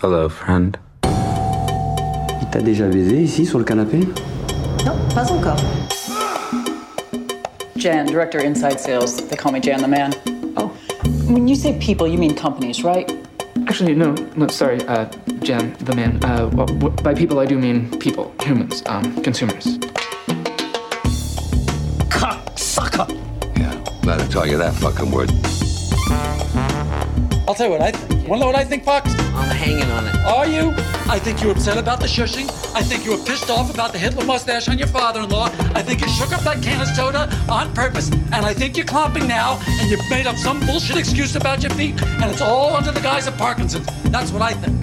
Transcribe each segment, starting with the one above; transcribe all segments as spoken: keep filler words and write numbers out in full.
Hello, friend. Il t'a déjà baisé ici sur le canapé? Non, pas encore. Jan, Director Inside Sales. They call me Jan the Man. Oh. When you say people, you mean companies, right? Actually, no, no, sorry, uh, Jan, the man. Uh, well, w- by people, I do mean people, humans, um, consumers. Cocksucker! Yeah, glad I taught you that fucking word. I'll tell you what I think. You wanna know what I think, Fox? I'm hanging on it. Are you? I think you were upset about the shushing. I think you were pissed off about the Hitler mustache on your father-in-law. I think you shook up that can of soda on purpose. And I think you're clomping now, and you've made up some bullshit excuse about your feet, and it's all under the guise of Parkinson's. That's what I think.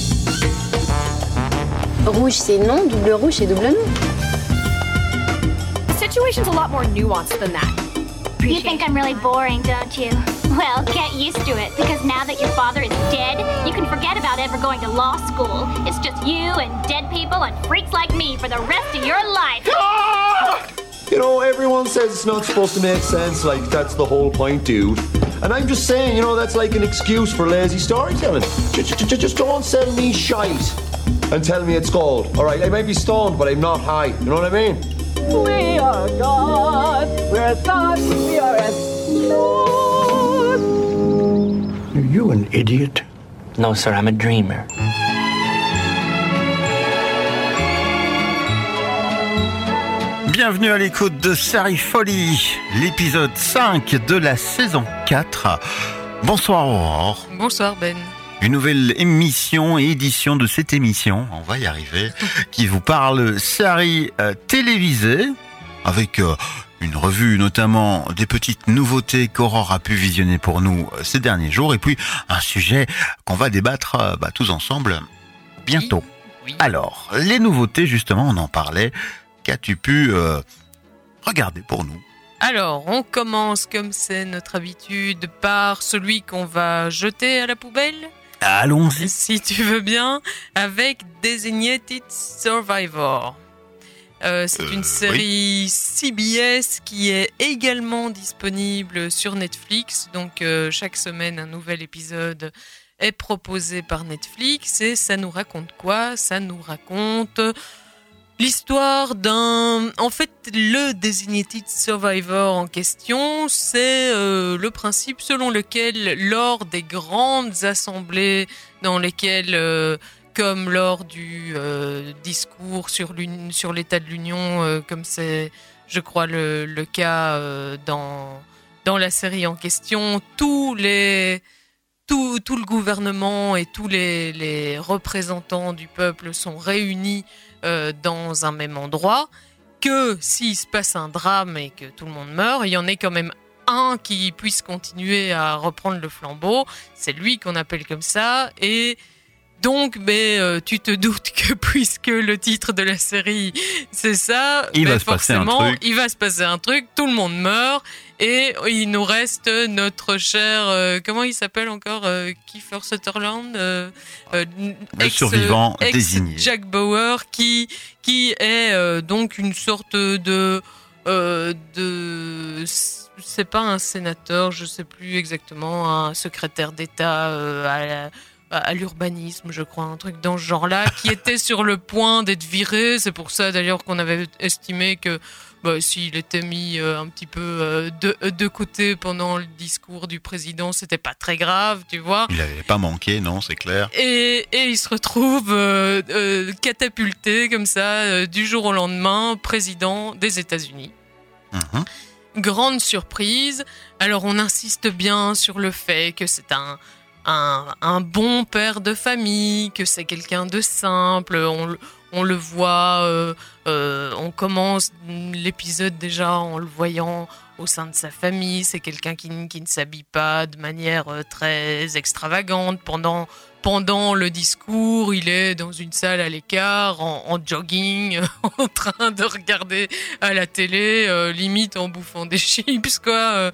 Rouge, c'est non. Double rouge, c'est double non. The situation's a lot more nuanced than that. You think I'm really boring, don't you? Well, get used to it, because now that your father is dead, you can forget about ever going to law school. It's just you and dead people and freaks like me for the rest of your life. Ah! You know, everyone says it's not supposed to make sense, like, that's the whole point, dude. And I'm just saying, you know, that's like an excuse for lazy storytelling. Just, just, just don't sell me shite and tell me it's gold. All right, I might be stoned, but I'm not high. You know what I mean? We are God, we're thought, we are as Lord. Are you an idiot? No, sir, I'm a dreamer. Bienvenue à l'écoute de Série Folie, l'épisode cinq de la saison quatre. Bonsoir Aurore. Bonsoir Ben. Une nouvelle émission et édition de cette émission, on va y arriver, qui vous parle séries euh, télévisées, avec euh, une revue notamment des petites nouveautés qu'Aurore a pu visionner pour nous euh, ces derniers jours, et puis un sujet qu'on va débattre euh, bah, tous ensemble bientôt. Oui, oui. Alors, les nouveautés justement, on en parlait, qu'as-tu pu euh, regarder pour nous ? Alors, on commence comme c'est notre habitude par celui qu'on va jeter à la poubelle. Allons-y. Si tu veux bien, avec Designated Survivor. Euh, c'est euh, une série oui. C B S qui est également disponible sur Netflix. Donc, euh, chaque semaine, un nouvel épisode est proposé par Netflix. Et ça nous raconte quoi ? Ça nous raconte l'histoire d'un... En fait, le Designated Survivor en question, c'est euh, le principe selon lequel, lors des grandes assemblées dans lesquelles, euh, comme lors du euh, discours sur, sur l'état de l'Union, euh, comme c'est, je crois, le, le cas euh, dans, dans la série en question, tous les... Tout, tout le gouvernement et tous les, les représentants du peuple sont réunis euh, dans un même endroit, que s'il se passe un drame et que tout le monde meurt, il y en ait quand même un qui puisse continuer à reprendre le flambeau. C'est lui qu'on appelle comme ça. Et donc, ben, euh, tu te doutes que puisque le titre de la série, c'est ça, il ben, va se forcément, passer un truc. il va se passer un truc, tout le monde meurt. Et il nous reste notre cher, euh, comment il s'appelle encore, euh, Kiefer Sutherland, euh, euh, le ex, survivant ex désigné. Jack Bauer, qui qui est euh, donc une sorte de euh, de c'est pas un sénateur, je sais plus exactement, un secrétaire d'État euh, à la, à l'urbanisme, je crois, un truc dans ce genre-là, qui était sur le point d'être viré. C'est pour ça d'ailleurs qu'on avait estimé que bah, s'il était mis euh, un petit peu euh, de, de côté pendant le discours du président, c'était pas très grave, tu vois. Il n'avait pas manqué, non, c'est clair. Et, et il se retrouve euh, euh, catapulté comme ça, euh, du jour au lendemain, président des États-Unis. Mmh. Grande surprise. Alors on insiste bien sur le fait que c'est un Un, un bon père de famille, que c'est quelqu'un de simple, on, on le voit, euh, euh, on commence l'épisode déjà en le voyant au sein de sa famille, c'est quelqu'un qui, qui ne s'habille pas de manière très extravagante. Pendant, pendant le discours, il est dans une salle à l'écart, en, en jogging, en train de regarder à la télé, euh, limite en bouffant des chips, quoi. Euh,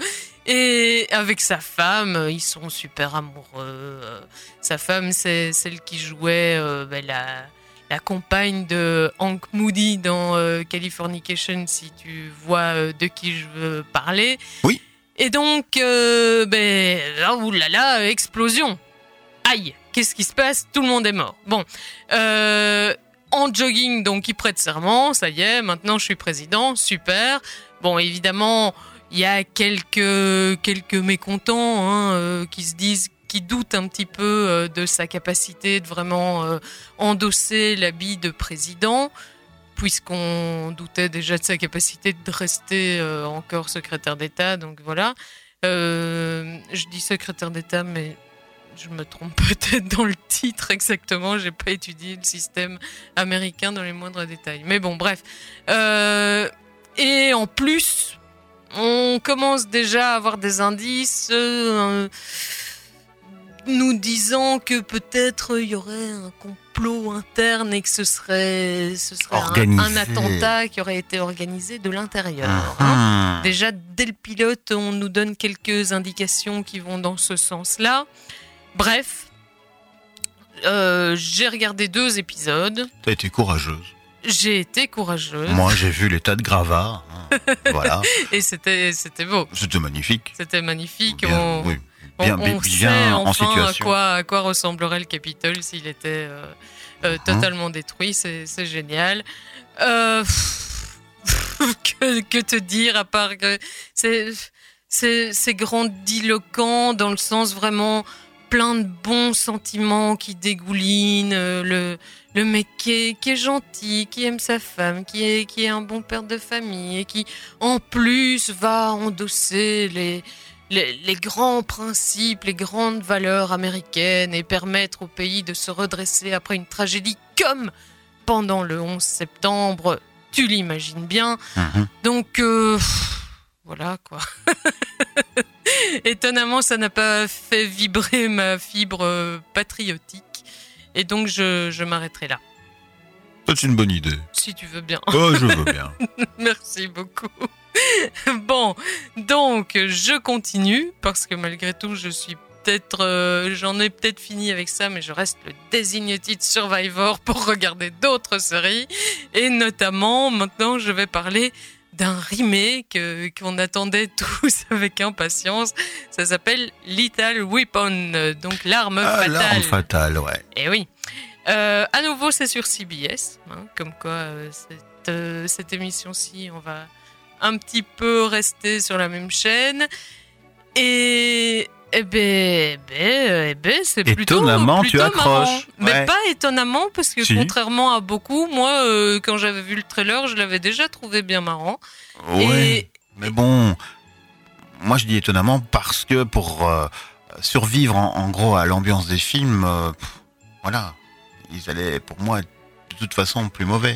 Et avec sa femme, ils sont super amoureux. Sa femme, c'est celle qui jouait euh, ben, la, la compagne de Hank Moody dans euh, Californication, si tu vois euh, de qui je veux parler. Oui. Et donc, euh, ben, là, oulala, explosion. Aïe. qu'est-ce qui se passe? Tout le monde est mort. Bon, euh, en jogging, donc il prête serment, ça y est, maintenant je suis président, super. Bon, évidemment, il y a quelques, quelques mécontents hein, euh, qui se disent, qui doutent un petit peu euh, de sa capacité de vraiment euh, endosser l'habit de président, puisqu'on doutait déjà de sa capacité de rester euh, encore secrétaire d'État, donc voilà. Euh, je dis secrétaire d'État, mais je me trompe peut-être dans le titre exactement. J'ai pas étudié le système américain dans les moindres détails. Mais bon, bref. Euh, et en plus, on commence déjà à avoir des indices euh, nous disant que peut-être il y aurait un complot interne et que ce serait, ce serait un, un attentat qui aurait été organisé de l'intérieur. Mmh. Hein. Déjà, dès le pilote, on nous donne quelques indications qui vont dans ce sens-là. Bref, euh, j'ai regardé deux épisodes. T'as été courageuse. J'ai été courageuse. Moi, j'ai vu les tas de gravats. Hein. Voilà. Et c'était, c'était beau. C'était magnifique. C'était magnifique. Bien, on, oui. bien, on, bien, on bien sait en enfin situation. à quoi, à quoi ressemblerait le Capitole s'il était euh, euh, totalement mmh. détruit. C'est, c'est génial. Euh, que, que te dire à part que c'est, c'est, c'est grandiloquent dans le sens vraiment plein de bons sentiments qui dégoulinent. Euh, le Le mec qui est, qui est gentil, qui aime sa femme, qui est, qui est un bon père de famille et qui, en plus, va endosser les, les, les grands principes, les grandes valeurs américaines et permettre au pays de se redresser après une tragédie comme pendant le onze septembre. Tu l'imagines bien. Mmh. Donc, euh, voilà, quoi. Étonnamment, ça n'a pas fait vibrer ma fibre patriotique. Et donc, je, je m'arrêterai là. C'est une bonne idée. Si tu veux bien. Oh, je veux bien. Merci beaucoup. Bon, donc, je continue, parce que malgré tout, je suis peut-être... Euh, j'en ai peut-être fini avec ça, mais je reste le Designated Survivor pour regarder d'autres séries. Et notamment, maintenant, je vais parler d'un remake euh, qu'on attendait tous avec impatience. Ça s'appelle Lethal Weapon, donc l'arme ah, fatale. L'arme fatale, ouais. Et oui. Euh, à nouveau, c'est sur C B S. Hein, comme quoi, euh, cette, euh, cette émission-ci, on va un petit peu rester sur la même chaîne. Et... Eh ben, eh ben, eh ben, c'est plutôt étonnamment, plutôt tu accroches. Marrant. Ouais. Mais pas étonnamment, parce que si. Contrairement à beaucoup, moi, euh, quand j'avais vu le trailer, je l'avais déjà trouvé bien marrant. Oui, Et... mais bon, moi je dis étonnamment parce que pour euh, survivre en, en gros à l'ambiance des films, euh, pff, voilà, ils allaient pour moi être de toute façon plus mauvais.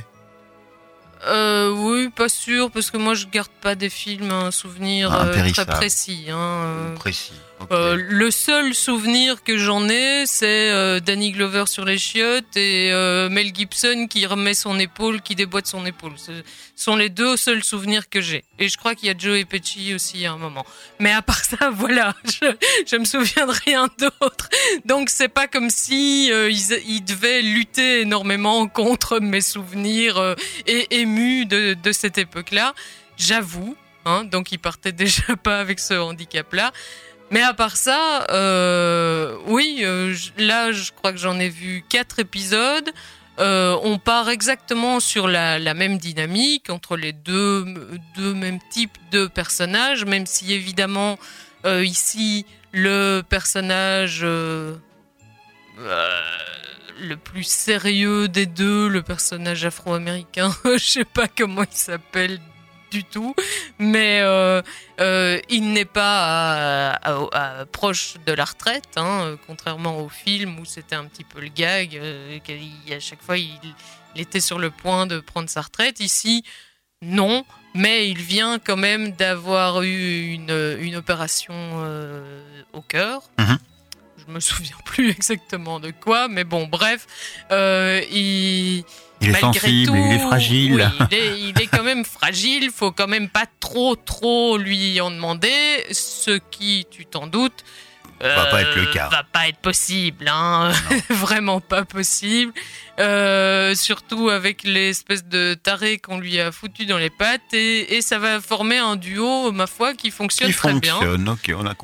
Euh, oui, pas sûr, parce que moi je garde pas des films un souvenir ah, euh, très précis. Hein, euh, précis. Okay. Euh, le seul souvenir que j'en ai, c'est euh, Danny Glover sur les chiottes et euh, Mel Gibson qui remet son épaule, qui déboîte son épaule. Ce sont les deux seuls souvenirs que j'ai. Et je crois qu'il y a Joe Pesci aussi à un moment. Mais à part ça, voilà, je, je me souviens de rien d'autre. Donc c'est pas comme si euh, ils, ils devaient lutter énormément contre mes souvenirs euh, et émus de, de cette époque-là. J'avoue, hein, donc ils partaient déjà pas avec ce handicap-là. Mais à part ça, euh, oui, euh, là, je crois que j'en ai vu quatre épisodes. Euh, on part exactement sur la, la même dynamique entre les deux, deux mêmes types de personnages, même si évidemment, euh, ici, le personnage euh, euh, le plus sérieux des deux, le personnage afro-américain, je sais pas comment il s'appelle du tout, mais euh, euh, il n'est pas à, à, à, proche de la retraite, hein, contrairement au film où c'était un petit peu le gag, euh, à chaque fois il, il était sur le point de prendre sa retraite. Ici, non, mais il vient quand même d'avoir eu une, une opération euh, au cœur. Mm-hmm. Je me souviens plus exactement de quoi, mais bon, bref, euh, il... Il est Malgré sensible, tout, il est fragile. Oui, il, est, il est quand même fragile, faut quand même pas trop trop lui en demander, ce qui, tu t'en doutes, euh, va pas être le cas. Va pas être possible, hein. Vraiment pas possible. Euh, surtout avec l'espèce de taré qu'on lui a foutu dans les pattes, et, et ça va former un duo, ma foi, qui fonctionne qui très fonctionne, bien. Ok, on a compris.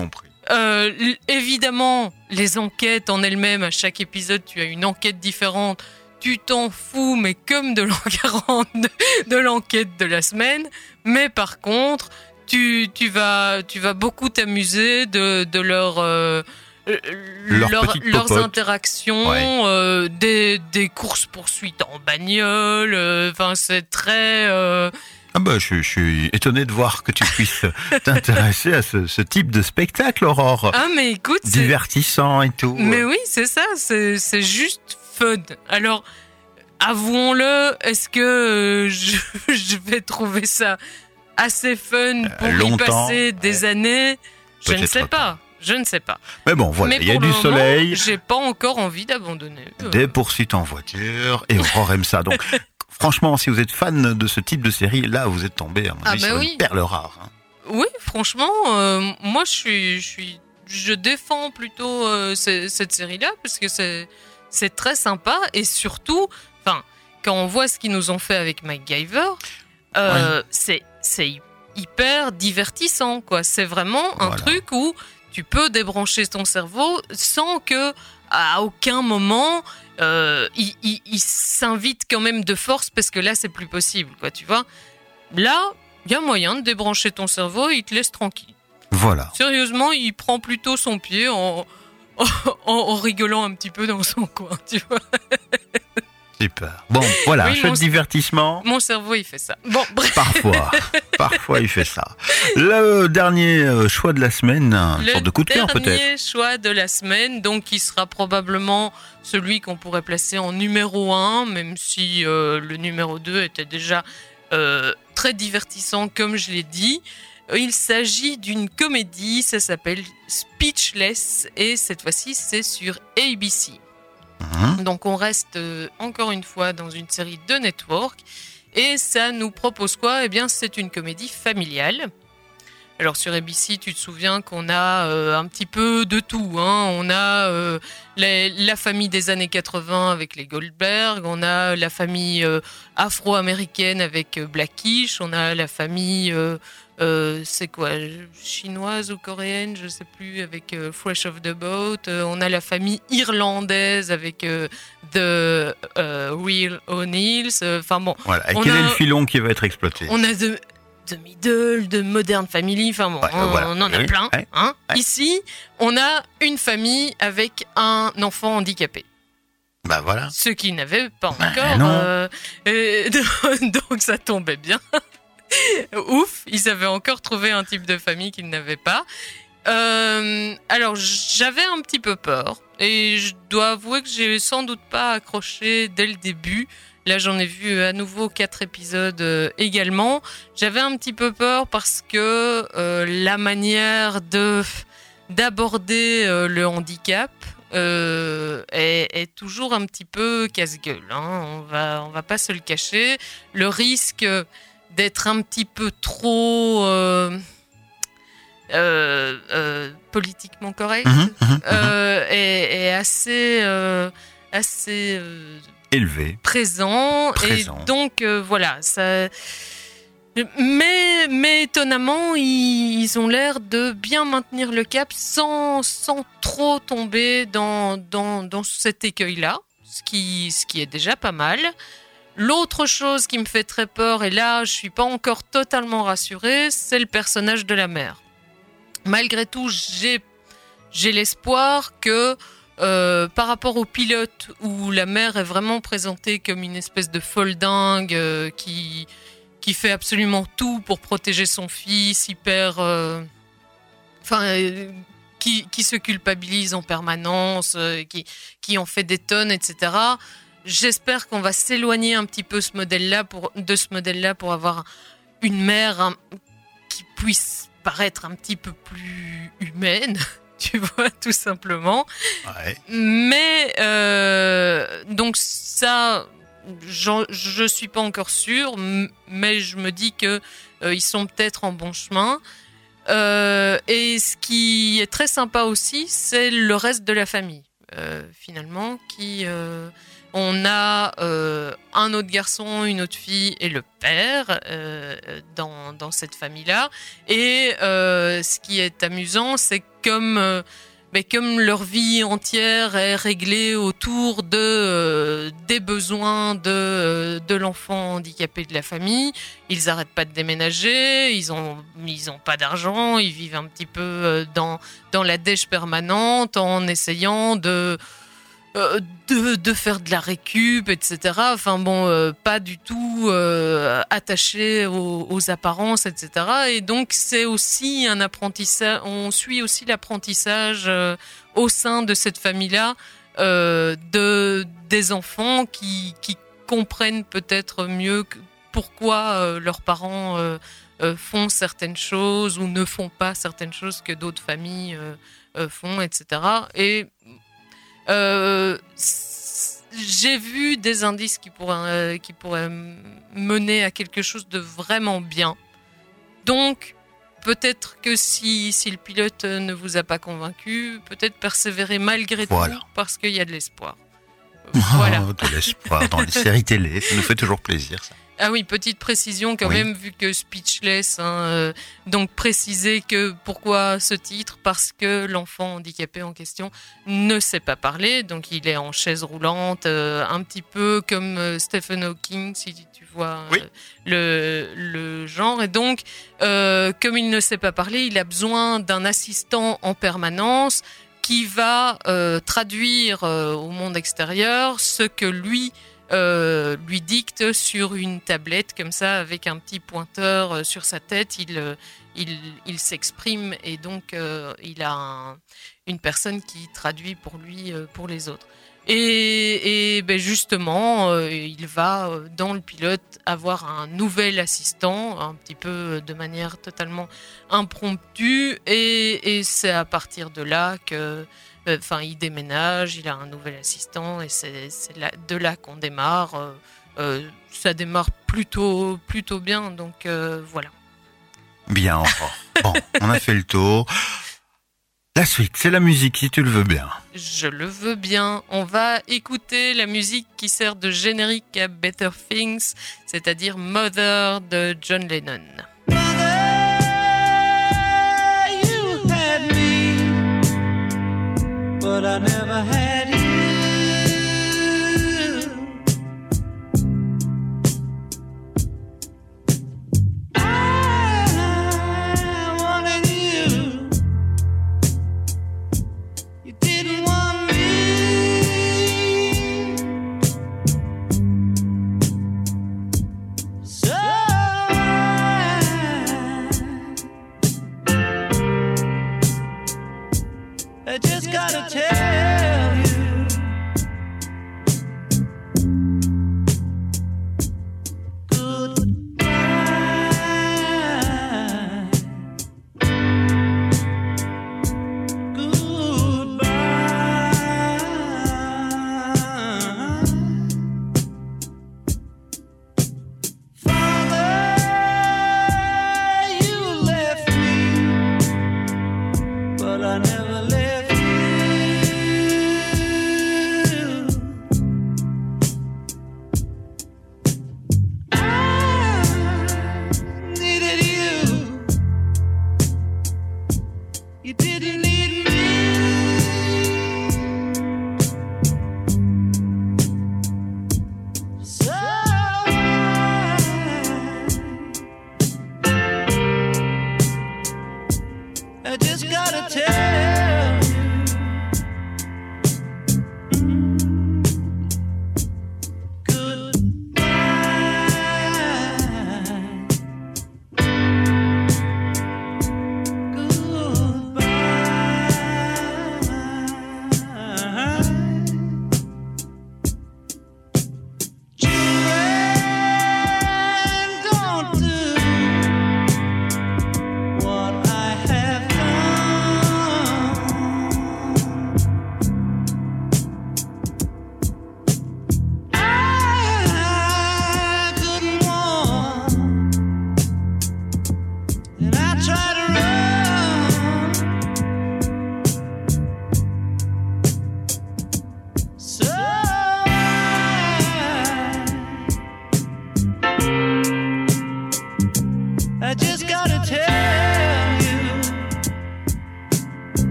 Euh, l- évidemment, les enquêtes en elles-mêmes, à chaque épisode, tu as une enquête différente. Tu t'en fous, mais comme de l'an quarante de, de l'enquête de la semaine. Mais par contre, tu, tu, vas, tu vas beaucoup t'amuser de, de leur, euh, Leur leur, petite leurs popote. interactions, Ouais. euh, des, des courses-poursuites en bagnole. Enfin, c'est très... euh, Ah bah, je, je suis étonné de voir que tu puisses t'intéresser à ce, ce type de spectacle, Aurore. Ah, mais écoute... c'est- Divertissant et tout. Mais oui, c'est ça, c'est, c'est juste fun. Alors, avouons-le, est-ce que euh, je, je vais trouver ça assez fun pour y longtemps, passer des années? Je ne Peut-être sais pas. pas. Je ne sais pas. Mais bon, voilà, Mais il y a pour du le moment, soleil, j'ai pas encore envie d'abandonner. Euh, des poursuites en voiture, et Aurore aime ça. Donc, franchement, si vous êtes fan de ce type de série, là, vous êtes tombé, à mon Ah avis, bah sur oui. une perle rare. hein. Oui, franchement, euh, moi, je suis, je suis, je défends plutôt euh, ce- cette série-là parce que c'est, c'est très sympa et surtout, enfin, quand on voit ce qu'ils nous ont fait avec MacGyver, euh, c'est, c'est hyper divertissant, quoi. C'est vraiment un Voilà. truc où tu peux débrancher ton cerveau sans que, à aucun moment, euh, il, il- il s'invite quand même de force parce que là, c'est plus possible, quoi. Tu vois. Là, il y a moyen de débrancher ton cerveau et il te laisse tranquille. Voilà. Sérieusement, il prend plutôt son pied en, en, en rigolant un petit peu dans son coin, tu vois. Super. Bon, voilà, Oui, un chouette mon- divertissement. Mon cerveau, il fait ça. Bon, bref. Parfois, parfois il fait ça. Le dernier euh, choix de la semaine, une Le sorte de coup de cœur peut-être. dernier choix de la semaine, donc qui sera probablement celui qu'on pourrait placer en numéro un, même si euh, le numéro deux était déjà euh, très divertissant, comme je l'ai dit. Il s'agit d'une comédie, ça s'appelle Speechless, et cette fois-ci, c'est sur A B C. Mhm. Donc on reste euh, encore une fois dans une série de network, et ça nous propose quoi ? Eh bien, c'est une comédie familiale. Alors sur A B C, tu te souviens qu'on a euh, un petit peu de tout. Hein. On a euh, les- la famille des années quatre-vingts avec les Goldberg, on a la famille euh, afro-américaine avec euh, Blackish, on a la famille, euh, euh, c'est quoi, chinoise ou coréenne, je sais plus, avec euh, Fresh Off the Boat. Euh, on a la famille irlandaise avec euh, The euh, Real O'Neills. Enfin bon, Voilà. Et on quel a- est le filon qui va être exploité? on a de, de Middle, de Modern Family, enfin bon, Ouais, on, voilà. on en a Oui, plein. ouais, Hein. ouais. Ici, on a une famille avec un enfant handicapé. Bah voilà. Ce qui n'avait pas Ben encore. non. euh, et donc ça tombait bien. Ouf, ils avaient encore trouvé un type de famille qu'ils n'avaient pas. Euh, alors j'avais un petit peu peur et je dois avouer que j'ai sans doute pas accroché dès le début. Là j'en ai vu à nouveau quatre épisodes euh, également. J'avais un petit peu peur parce que euh, la manière de d'aborder euh, le handicap euh, est, est toujours un petit peu casse-gueule. Hein. On va on va pas se le cacher. Le risque d'être un petit peu trop euh, euh, euh, politiquement correct Mhm, mhm, euh, est, est assez, euh, assez euh, Élevé. présent. Présent. Et donc, euh, voilà. Ça... Mais, mais étonnamment, ils, ils ont l'air de bien maintenir le cap sans, sans trop tomber dans, dans, dans cet écueil-là, ce qui, ce qui est déjà pas mal. L'autre chose qui me fait très peur, et là je suis pas encore totalement rassurée, c'est le personnage de la mère. Malgré tout, j'ai, j'ai l'espoir que euh, par rapport au pilote où la mère est vraiment présentée comme une espèce de folle dingue euh, qui, qui fait absolument tout pour protéger son fils, hyper... euh, Enfin... euh, qui, qui se culpabilise en permanence, euh, qui, qui en fait des tonnes, et cetera. J'espère qu'on va s'éloigner un petit peu ce modèle-là pour, de ce modèle-là pour avoir une mère hein, qui puisse paraître un petit peu plus humaine, tu vois, tout simplement. Ouais. Mais, euh, donc ça, j'en- je suis pas encore sûre, m- mais je me dis que euh, ils sont peut-être en bon chemin. Euh, et ce qui est très sympa aussi, c'est le reste de la famille, euh, finalement, qui... Euh, on a euh, un autre garçon, une autre fille et le père euh, dans, dans cette famille-là. Et euh, ce qui est amusant, c'est comme euh, mais comme leur vie entière est réglée autour de euh, des besoins de euh, de l'enfant handicapé de la famille, ils arrêtent pas de déménager, ils ont ils ont pas d'argent, ils vivent un petit peu euh, dans dans la dèche permanente en essayant de euh, de de faire de la récup, et cetera. Enfin bon, euh, pas du tout euh, attaché aux, aux apparences, et cetera. Et donc c'est aussi un apprentissage. On suit aussi l'apprentissage euh, au sein de cette famille-là euh, de des enfants qui qui comprennent peut-être mieux que, pourquoi euh, leurs parents euh, euh, font certaines choses ou ne font pas certaines choses que d'autres familles euh, euh, font, et cetera. Et Euh, j'ai vu des indices qui pourraient, euh, qui pourraient mener à quelque chose de vraiment bien. Donc, peut-être que si, si le pilote ne vous a pas convaincu, peut-être persévérer malgré voilà. tout, parce qu'il y a de l'espoir. Voilà. Oh, de l'espoir dans les séries télé, ça nous fait toujours plaisir, ça. Ah oui, petite précision quand oui. même, vu que Speechless, hein, euh, donc préciser que pourquoi ce titre, parce que l'enfant handicapé en question ne sait pas parler, donc il est en chaise roulante, euh, un petit peu comme euh, Stephen Hawking, si tu vois oui. euh, le, le genre, et donc euh, comme il ne sait pas parler, il a besoin d'un assistant en permanence qui va euh, traduire euh, au monde extérieur ce que lui Euh, lui dicte sur une tablette comme ça avec un petit pointeur euh, sur sa tête. Il, euh, il, il s'exprime et donc euh, il a un, une personne qui traduit pour lui, euh, pour les autres. Et, et ben justement, euh, il va euh, dans le pilote avoir un nouvel assistant, un petit peu de manière totalement impromptue, et, et c'est à partir de là que Enfin, il déménage, il a un nouvel assistant et c'est, c'est là, de là qu'on démarre. Euh, euh, ça démarre plutôt, plutôt bien, donc euh, voilà. Bien encore. Bon, on a fait le tour. La suite, c'est la musique, si tu le veux bien. Je le veux bien. On va écouter la musique qui sert de générique à Better Things, c'est-à-dire Mother de John Lennon. But I never had you. I wanted you. You didn't want me. So I, I just gotta tell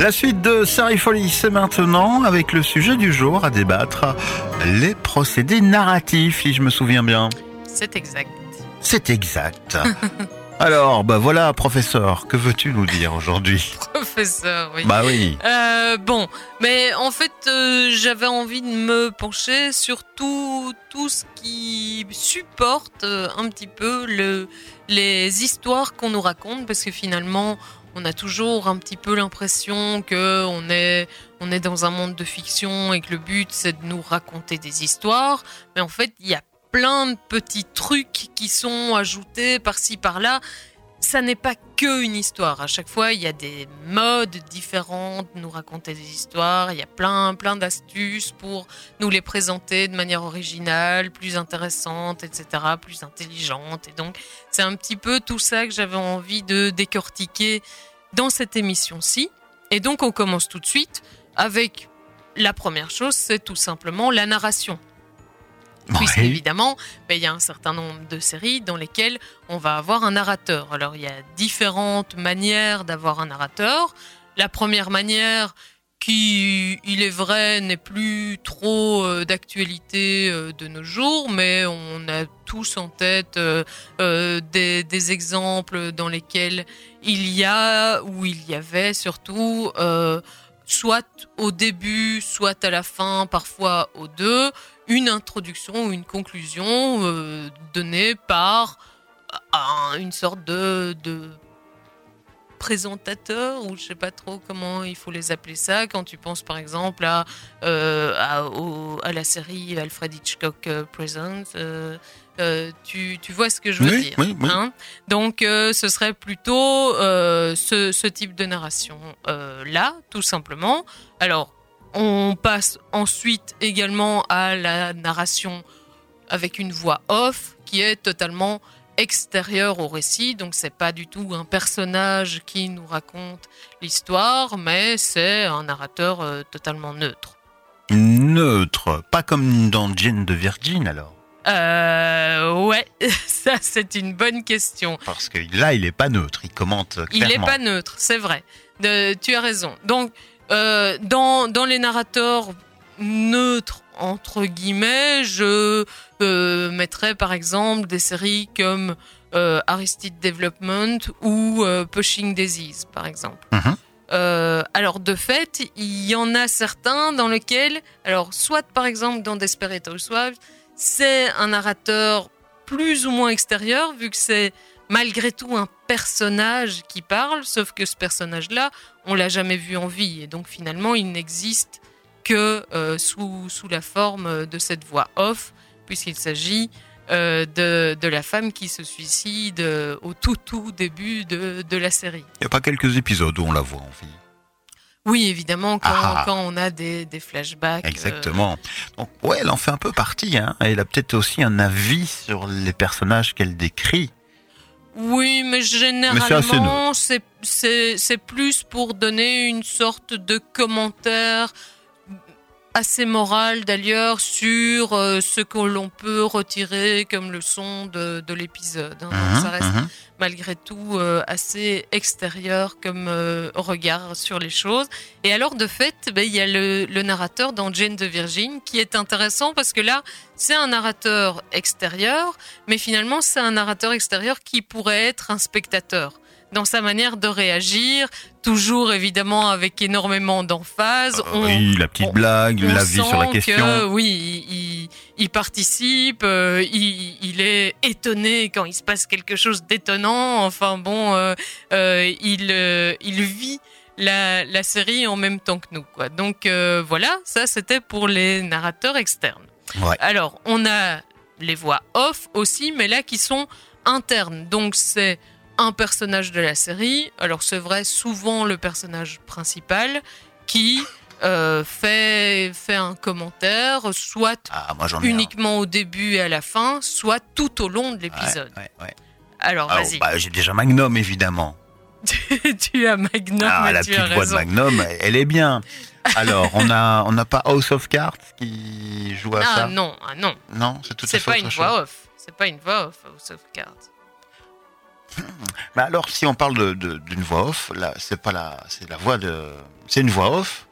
La suite de Sarri Folie, c'est maintenant avec le sujet du jour à débattre, les procédés narratifs, si je me souviens bien. C'est exact. C'est exact. Alors, bah voilà, professeur, que veux-tu nous dire aujourd'hui ? Professeur, oui. Bah oui. Euh, bon, mais en fait, euh, j'avais envie de me pencher sur tout, tout ce qui supporte euh, un petit peu le, les histoires qu'on nous raconte, parce que finalement, on a toujours un petit peu l'impression que on est, on est dans un monde de fiction et que le but, c'est de nous raconter des histoires, mais en fait, il y a plein de petits trucs qui sont ajoutés par-ci par-là. Ça n'est pas que une histoire. À chaque fois, il y a des modes différents de nous raconter des histoires. Il y a plein, plein d'astuces pour nous les présenter de manière originale, plus intéressante, et cetera, plus intelligente. Et donc, c'est un petit peu tout ça que j'avais envie de décortiquer dans cette émission-ci. Et donc, on commence tout de suite avec la première chose, c'est tout simplement la narration. Puisque Oui. évidemment, ben, il y a un certain nombre de séries dans lesquelles on va avoir un narrateur. Alors il y a différentes manières d'avoir un narrateur. La première manière, qui, il est vrai, n'est plus trop euh, d'actualité euh, de nos jours, mais on a tous en tête euh, euh, des, des exemples dans lesquels il y a, ou il y avait surtout, euh, soit au début, soit à la fin, parfois aux deux, une introduction ou une conclusion euh, donnée par euh, une sorte de, de présentateur, ou je sais pas trop comment il faut les appeler ça, quand tu penses par exemple à, euh, à, au, à la série Alfred Hitchcock euh, Presents, euh, euh, tu, tu vois ce que je veux Oui, dire. oui, oui. Hein, donc euh, ce serait plutôt euh, ce, ce type de narration euh, là, tout simplement. Alors, on passe ensuite également à la narration avec une voix off qui est totalement extérieure au récit. Donc c'est pas du tout un personnage qui nous raconte l'histoire, mais c'est un narrateur euh, totalement neutre. Neutre, pas comme dans Jane de Virgin alors. Euh, ouais, ça c'est une bonne question. Parce que là, il est pas neutre, il commente clairement. Il n'est pas neutre, c'est vrai. De, tu as raison. Donc, euh, dans, dans les narrateurs neutres, entre guillemets, je euh, mettrais par exemple des séries comme euh, Arrested Development ou euh, Pushing Daisies, par exemple. Mm-hmm. Euh, alors, de fait, il y en a certains dans lesquels, alors, soit par exemple dans Desperate Housewives, c'est un narrateur plus ou moins extérieur, vu que c'est malgré tout un personnage qui parle, sauf que ce personnage-là, on l'a jamais vu en vie, et donc finalement, il n'existe que euh, sous, sous la forme de cette voix off, puisqu'il s'agit euh, de, de la femme qui se suicide euh, au tout tout début de, de la série. Il n'y a pas quelques épisodes où on la voit en vie. Oui, évidemment, quand, Ah. quand on a des, des flashbacks. Exactement. Euh... Donc, ouais, elle en fait un peu partie. Hein. Elle a peut-être aussi un avis sur les personnages qu'elle décrit. Oui, mais généralement, c'est, c'est, c'est plus pour donner une sorte de commentaire assez moral d'ailleurs sur euh, ce que l'on peut retirer comme leçon de, de l'épisode. Hein. Mmh, Donc ça reste mmh. malgré tout euh, assez extérieur comme euh, regard sur les choses. Et alors de fait, ben, il y a le, le narrateur dans Jane de Virgin qui est intéressant parce que là, c'est un narrateur extérieur, mais finalement c'est un narrateur extérieur qui pourrait être un spectateur dans sa manière de réagir, toujours évidemment avec énormément d'emphase. Euh, on, oui, la petite on, blague, on l'avis sur la question. Que, oui, il, il, il participe, euh, il, il est étonné quand il se passe quelque chose d'étonnant. Enfin bon, euh, euh, il, euh, il vit la, la série en même temps que nous, quoi. Donc euh, voilà, ça c'était pour les narrateurs externes. Ouais. Alors, on a les voix off aussi, mais là qui sont internes. Donc c'est un personnage de la série, alors c'est vrai, souvent le personnage principal, qui euh, fait, fait un commentaire, soit ah, moi, uniquement au début et à la fin, soit tout au long de l'épisode. Ouais, ouais, ouais. Alors, alors vas-y. Bah, j'ai déjà Magnum, évidemment. Tu as Magnum, ah, mais la tu petite as voix raison. de Magnum, elle est bien. Alors, on a, on n'a pas House of Cards qui joue à ah, ça. Non, ah non. Non, c'est tout à C'est fait pas autre une chose. voix off. C'est pas une voix off, House of Cards. Bah alors, si on parle de, de, d'une voix off, là, c'est pas la, c'est la voix de, c'est une voix off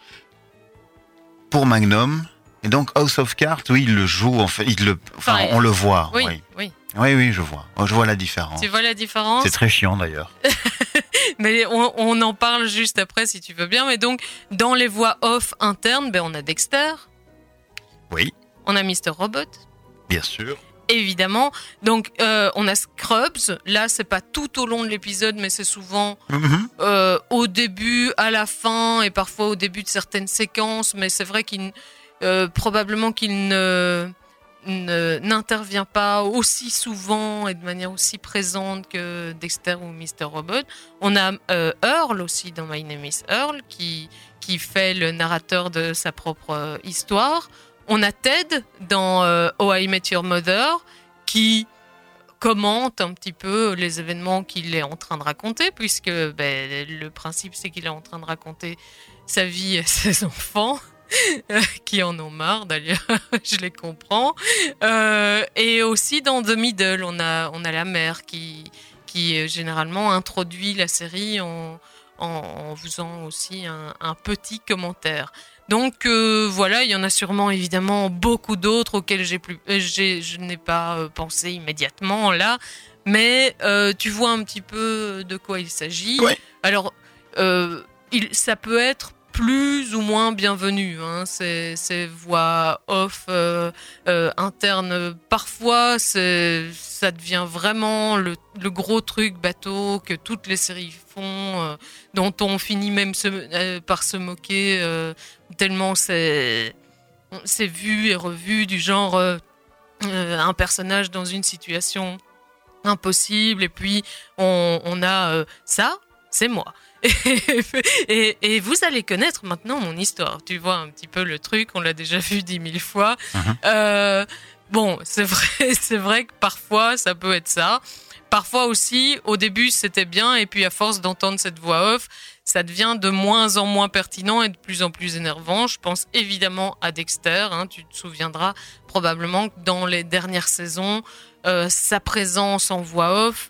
pour Magnum. Et donc House of Cards, oui, il le joue, en fait, il le, enfin, Enfin, on le voit. Oui, oui. oui. Oui, oui, je vois. Je vois la différence. Tu vois la différence? C'est très chiant d'ailleurs. Mais on, on en parle juste après si tu veux bien. Mais donc, dans les voix off internes, ben, on a Dexter. Oui. On a mister Robot. Bien sûr. Évidemment. Donc, euh, on a Scrubs. Là, c'est pas tout au long de l'épisode, mais c'est souvent Mm-hmm. euh, au début, à la fin, et parfois au début de certaines séquences. Mais c'est vrai qu'il euh, probablement qu'il ne, ne n'intervient pas aussi souvent et de manière aussi présente que Dexter ou mister Robot. On a euh, Earl aussi dans My Name is Earl qui qui fait le narrateur de sa propre euh, histoire. On a Ted dans euh, How I Met Your Mother qui commente un petit peu les événements qu'il est en train de raconter, puisque ben, le principe c'est qu'il est en train de raconter sa vie à ses enfants, qui en ont marre d'ailleurs, je les comprends. Euh, et aussi dans The Middle, on a, on a la mère qui, qui euh, généralement introduit la série en, en, en faisant aussi un, un petit commentaire. Donc euh, voilà, il y en a sûrement évidemment beaucoup d'autres auxquels j'ai plus, j'ai, je n'ai pas euh, pensé immédiatement là, mais euh, tu vois un petit peu de quoi il s'agit. Ouais. Alors, euh, il, ça peut être plus ou moins bienvenu, hein, ces, ces voix off euh, euh, internes. Parfois, c'est, ça devient vraiment le, le gros truc bateau que toutes les séries font, euh, dont on finit même se, euh, par se moquer, euh, tellement c'est, c'est vu et revu, du genre euh, euh, un personnage dans une situation impossible, et puis on, on a euh, ça, c'est moi. et, et vous allez connaître maintenant mon histoire. Tu vois un petit peu le truc, on l'a déjà vu dix mille fois. Mm-hmm. Euh, bon, c'est vrai, c'est vrai que parfois ça peut être ça. Parfois aussi, au début c'était bien, et puis à force d'entendre cette voix off, ça devient de moins en moins pertinent et de plus en plus énervant. Je pense évidemment à Dexter, hein, tu te souviendras probablement que dans les dernières saisons, euh, sa présence en voix off,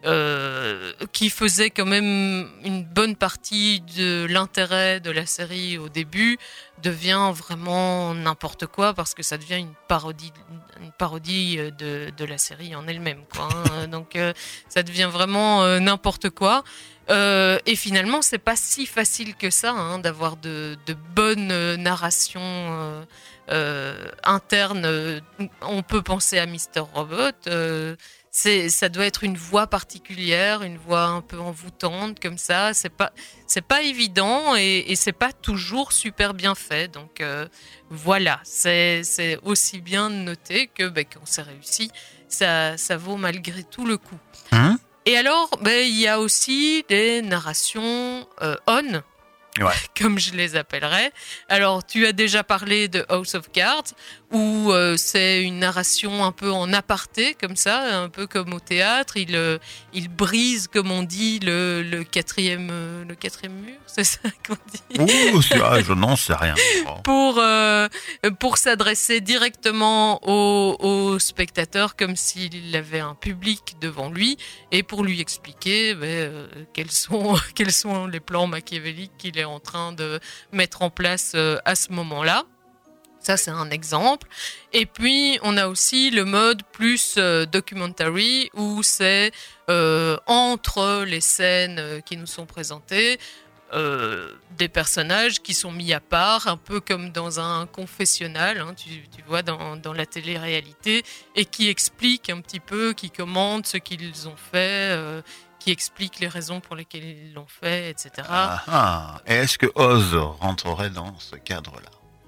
Euh, qui faisait quand même une bonne partie de l'intérêt de la série au début, devient vraiment n'importe quoi, parce que ça devient une parodie, une parodie de, de la série en elle-même, quoi, hein. Donc euh, ça devient vraiment euh, n'importe quoi. Euh, et finalement, c'est pas si facile que ça, hein, d'avoir de, de bonnes narrations euh, euh, internes. On peut penser à mister Robot. Euh, C'est, ça doit être une voix particulière, une voix un peu envoûtante comme ça. C'est pas, c'est pas évident, et, et c'est pas toujours super bien fait. Donc euh, voilà, c'est, c'est aussi bien de noter que ben, quand c'est réussi, ça, ça vaut malgré tout le coup. Mmh. Et alors, ben, il y a aussi des narrations euh, on. Ouais. Comme je les appellerais. Alors, tu as déjà parlé de House of Cards, où euh, c'est une narration un peu en aparté, comme ça, un peu comme au théâtre. Il, euh, il brise, comme on dit, le, le, quatrième, euh, le quatrième mur, c'est ça qu'on dit? Ouh, c'est, ah, je n'en sais rien. Oh. Pour, euh, pour s'adresser directement aux, aux spectateurs, comme s'il avait un public devant lui, et pour lui expliquer ben, euh, quels sont, quels sont les plans machiavéliques qu'il est en train de mettre en place euh, à ce moment-là. Ça, c'est un exemple. Et puis, on a aussi le mode plus euh, documentary, où c'est euh, entre les scènes euh, qui nous sont présentées, euh, des personnages qui sont mis à part, un peu comme dans un confessionnal, hein, tu, tu vois, dans, dans la télé-réalité, et qui expliquent un petit peu, qui commentent ce qu'ils ont fait, euh, qui expliquent les raisons pour lesquelles ils l'ont fait, et cetera. Ah, ah. Et est-ce que Oz rentrerait dans ce cadre-là?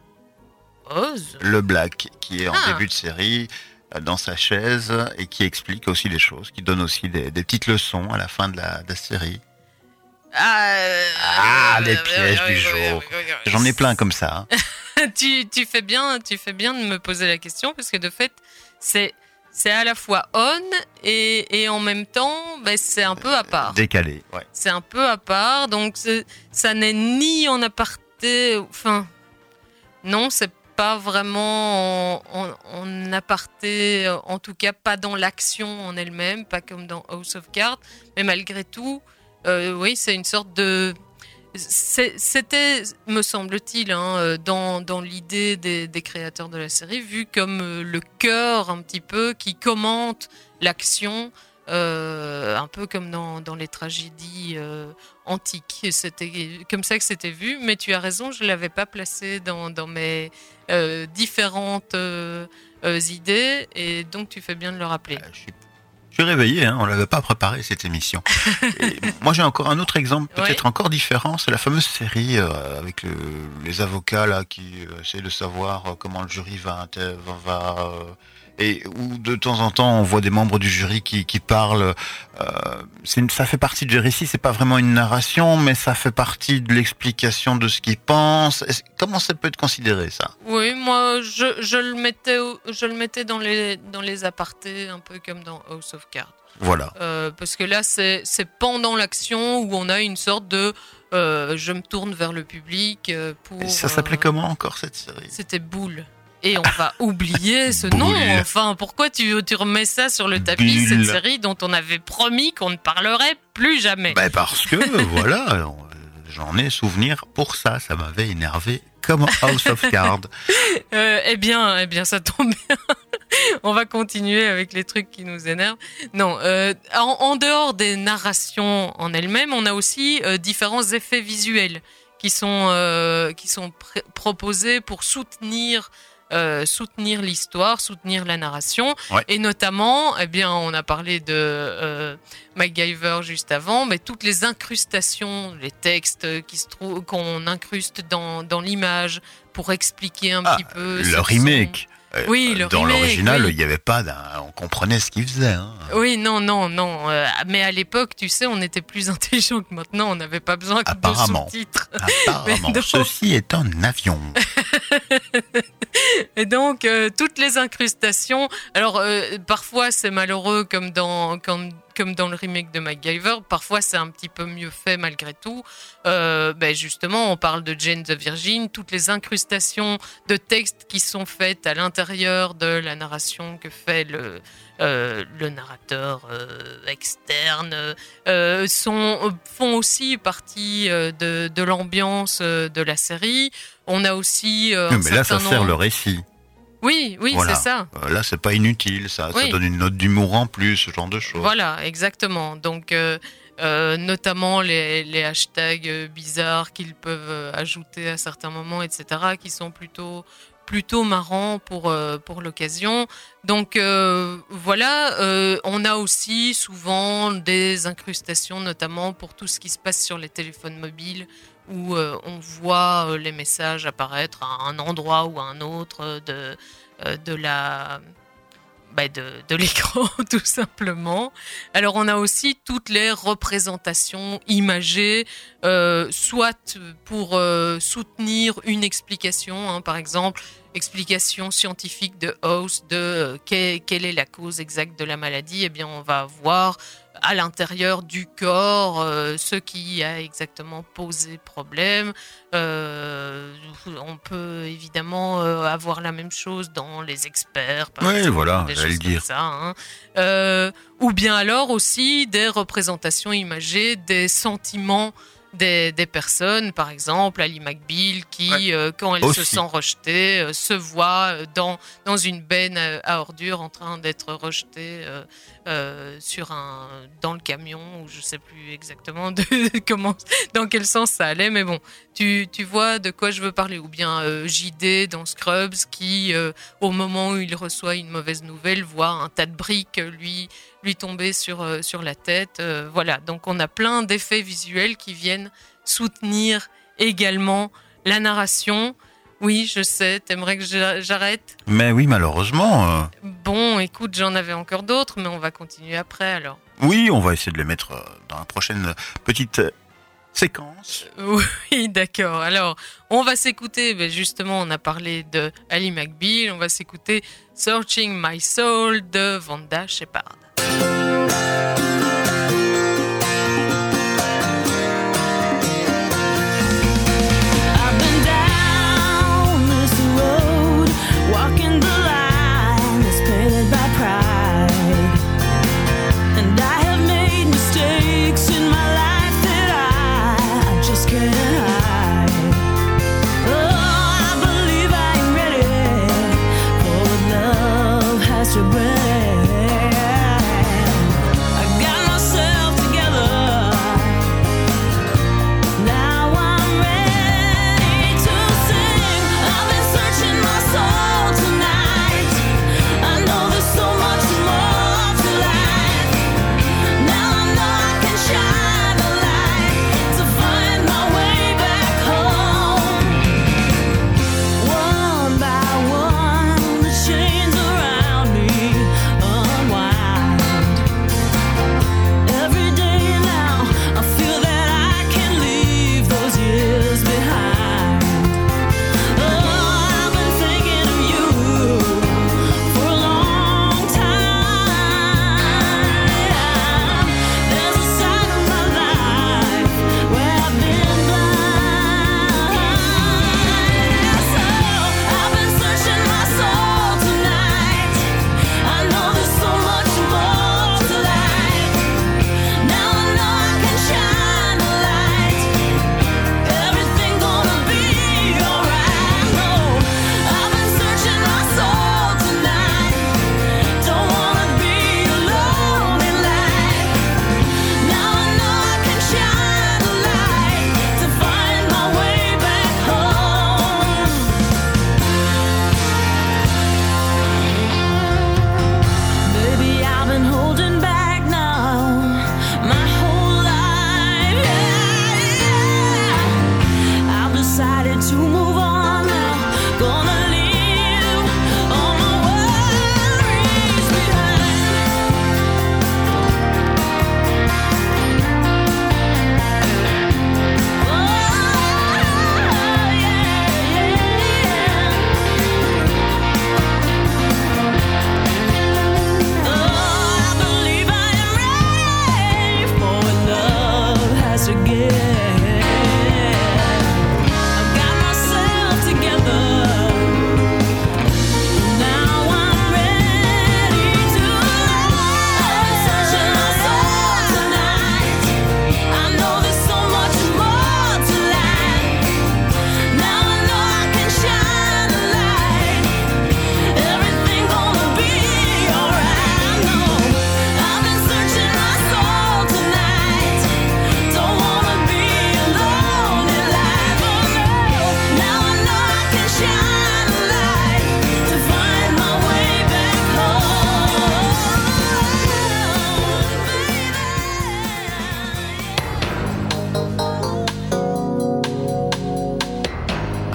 Oz? Le Black, qui est en Ah. début de série, euh, dans sa chaise, et qui explique aussi des choses, qui donne aussi des, des petites leçons à la fin de la, de la série. Ah, euh, Ah, les euh, pièges euh, du euh, jour. euh, euh, euh, J'en ai plein comme ça. Hein. tu, tu fais bien, tu fais bien de me poser la question, parce que de fait, c'est, c'est à la fois on et, et en même temps, ben, c'est un peu à part. Décalé, ouais. C'est un peu à part, donc c'est, ça n'est ni en aparté, enfin, non, c'est pas vraiment en, en, en aparté, en tout cas pas dans l'action en elle-même, pas comme dans House of Cards, mais malgré tout, euh, oui, c'est une sorte de... C'est, c'était, me semble-t-il, hein, dans, dans l'idée des, des créateurs de la série, vu comme le cœur un petit peu qui commente l'action, euh, un peu comme dans, dans les tragédies euh, antiques. C'était comme ça que c'était vu, mais tu as raison, je ne l'avais pas placé dans, dans mes euh, différentes euh, euh, idées, et donc tu fais bien de le rappeler. Euh, je suis Je suis réveillé, hein, on l'avait pas préparé cette émission. Et moi j'ai encore un autre exemple, peut-être ouais. encore différent, c'est la fameuse série euh, avec le, les avocats là qui euh, essaient de savoir euh, comment le jury va, va, va euh, et où de temps en temps on voit des membres du jury qui, qui parlent. Euh, c'est une, ça fait partie du récit, c'est pas vraiment une narration, mais ça fait partie de l'explication de ce qu'ils pensent. Est-ce, comment ça peut être considéré ça ? Oui, moi je, je le mettais, je le mettais dans les dans les apartés, un peu comme dans House of Cards. Voilà. Euh, parce que là c'est c'est pendant l'action où on a une sorte de euh, je me tourne vers le public pour. Et ça s'appelait euh, comment encore cette série ? C'était Boule. Et on va oublier ce nom. Enfin, pourquoi tu, tu remets ça sur le tapis, Bulle. Cette série dont on avait promis qu'on ne parlerait plus jamais ? Ben parce que, voilà, j'en ai souvenir pour ça. Ça m'avait énervé comme House of Cards. euh, eh bien, eh bien, ça tombe bien. On va continuer avec les trucs qui nous énervent. Non, euh, en, en dehors des narrations en elles-mêmes, on a aussi euh, différents effets visuels qui sont, euh, qui sont pr- proposés pour soutenir Euh, soutenir l'histoire, soutenir la narration, ouais. Et notamment, eh bien, on a parlé de euh, MacGyver juste avant, mais toutes les incrustations, les textes qui se trouvent, qu'on incruste dans, dans l'image pour expliquer un ah, petit peu. Le remake. Euh, oui, le dans remake, l'original, il oui. n'y avait pas d'un... On comprenait ce qu'il faisait. Hein. Oui, non, non, non. Euh, mais à l'époque, tu sais, on était plus intelligents que maintenant. On n'avait pas besoin apparemment, de sous-titres. Apparemment. Donc... Ceci est un avion. Et donc, euh, toutes les incrustations... Alors, euh, parfois, c'est malheureux comme dans... Comme, comme dans le remake de MacGyver, parfois c'est un petit peu mieux fait malgré tout. Euh, ben justement, on parle de Jane the Virgin, toutes les incrustations de textes qui sont faites à l'intérieur de la narration que fait le, euh, le narrateur euh, externe euh, sont, font aussi partie de, de l'ambiance de la série. On a aussi... Euh, non, mais là, ça nombre... sert le récit. Oui, oui, voilà. C'est ça. Euh, là, c'est pas inutile, ça, oui. Ça donne une note d'humour en plus, ce genre de choses. Voilà, exactement. Donc, euh, euh, notamment les, les hashtags bizarres qu'ils peuvent ajouter à certains moments, et cetera, qui sont plutôt, plutôt marrants pour, euh, pour l'occasion. Donc, euh, voilà, euh, on a aussi souvent des incrustations, notamment pour tout ce qui se passe sur les téléphones mobiles, où euh, on voit euh, les messages apparaître à un endroit ou à un autre de, euh, de, la, bah de, de l'écran, tout simplement. Alors, on a aussi toutes les représentations imagées, euh, soit pour euh, soutenir une explication, hein, par exemple, explication scientifique de House de euh, quelle, quelle est la cause exacte de la maladie. Eh bien, on va voir à l'intérieur du corps euh, ce qui a exactement posé problème. Euh, on peut évidemment euh, avoir la même chose dans les experts. Par oui, exemple, voilà, des j'allais le dire. Ça, hein. euh, ou bien alors aussi des représentations imagées des sentiments Des, des personnes, par exemple Ali McBeal, qui, ouais. euh, quand elle Aussi. se sent rejetée, euh, se voit dans, dans une benne à, à ordures en train d'être rejetée euh, euh, sur un, dans le camion, ou je ne sais plus exactement de, comment, dans quel sens ça allait, mais bon, tu, tu vois de quoi je veux parler. Ou bien euh, J D dans Scrubs, qui, euh, au moment où il reçoit une mauvaise nouvelle, voit un tas de briques lui, lui tomber sur, euh, sur la tête. Euh, voilà, donc on a plein d'effets visuels qui viennent soutenir également la narration. Oui, je sais, t'aimerais que j'arrête ? Mais oui, malheureusement. Euh... Bon, écoute, j'en avais encore d'autres, mais on va continuer après alors. Oui, on va essayer de les mettre dans la prochaine petite séquence. Oui, d'accord. Alors, on va s'écouter, ben justement, on a parlé de Ali McBeal, on va s'écouter Searching My Soul de Vanda Shepard. I've been down this road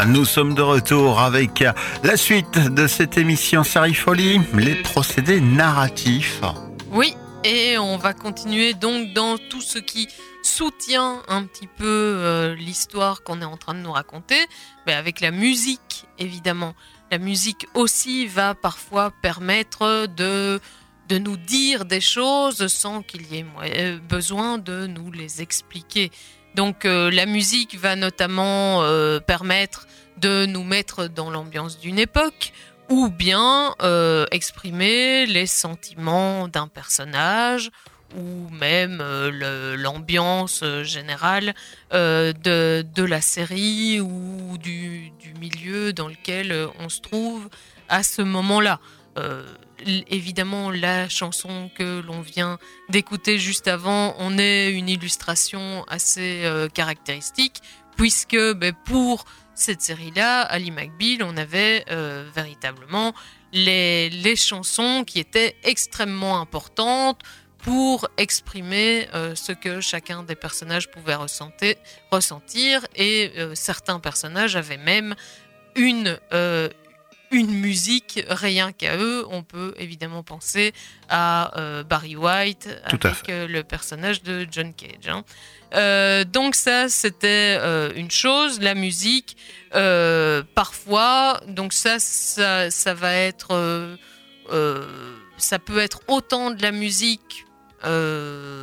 Nous sommes de retour avec la suite de cette émission Série Folie, les procédés narratifs. Oui, et on va continuer donc dans tout ce qui soutient un petit peu euh, l'histoire qu'on est en train de nous raconter, mais avec la musique évidemment. La musique aussi va parfois permettre de, de nous dire des choses sans qu'il y ait besoin de nous les expliquer. Donc euh, la musique va notamment euh, permettre de nous mettre dans l'ambiance d'une époque ou bien euh, exprimer les sentiments d'un personnage ou même euh, le, l'ambiance générale euh, de, de la série ou du, du milieu dans lequel on se trouve à ce moment-là. Euh, évidemment, la chanson que l'on vient d'écouter juste avant en est une illustration assez euh, caractéristique, puisque ben, pour cette série-là, Ally McBeal, on avait euh, véritablement les, les chansons qui étaient extrêmement importantes pour exprimer euh, ce que chacun des personnages pouvait ressentir, ressentir et euh, certains personnages avaient même une, euh, une musique rien qu'à eux. On peut évidemment penser à euh, Barry White Tout avec euh, le personnage de John Cage. Hein. Euh, donc ça, c'était euh, une chose. La musique, euh, parfois, donc ça, ça, ça va être... Euh, euh, ça peut être autant de la musique Euh,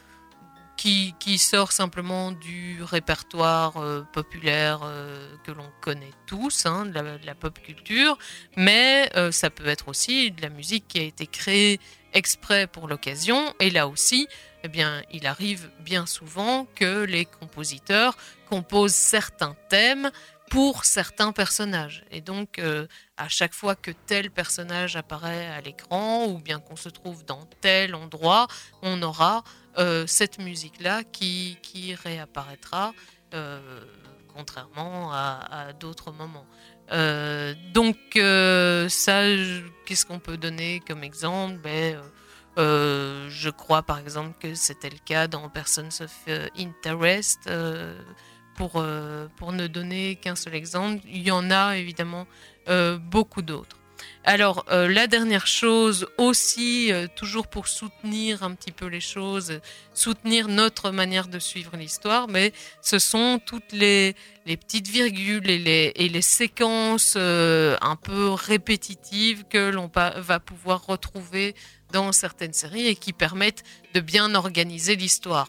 qui, qui sort simplement du répertoire euh, populaire euh, que l'on connaît tous, hein, de, la, de la pop culture, mais euh, ça peut être aussi de la musique qui a été créée exprès pour l'occasion, et là aussi, eh bien, il arrive bien souvent que les compositeurs composent certains thèmes pour certains personnages. Et donc, euh, à chaque fois que tel personnage apparaît à l'écran, ou bien qu'on se trouve dans tel endroit, on aura euh, cette musique-là qui, qui réapparaîtra, euh, contrairement à, à d'autres moments. Euh, donc, euh, ça, je, qu'est-ce qu'on peut donner comme exemple ? Ben, euh, euh, je crois, par exemple, que c'était le cas dans Persons of Interest, euh, Pour, euh, pour ne donner qu'un seul exemple. Il y en a évidemment euh, beaucoup d'autres. Alors, euh, la dernière chose aussi, euh, toujours pour soutenir un petit peu les choses, soutenir notre manière de suivre l'histoire, mais ce sont toutes les, les petites virgules et les, et les séquences euh, un peu répétitives que l'on pa- va pouvoir retrouver dans certaines séries et qui permettent de bien organiser l'histoire.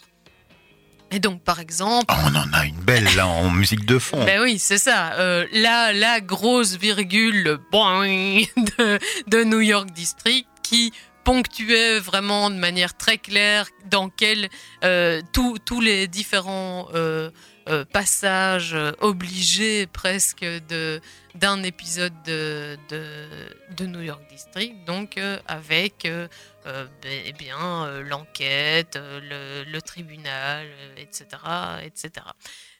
Et donc, par exemple... Oh, on en a une belle, là, en musique de fond. Ben oui, c'est ça. Euh, la, la grosse virgule le boing de, de New York District qui ponctuait vraiment de manière très claire dans quel euh, tous tous les différents euh, euh, passages obligés presque de d'un épisode de, de, de New York District, donc euh, avec euh, euh, eh bien euh, l'enquête, euh, le, le tribunal, euh, et cetera, et cetera.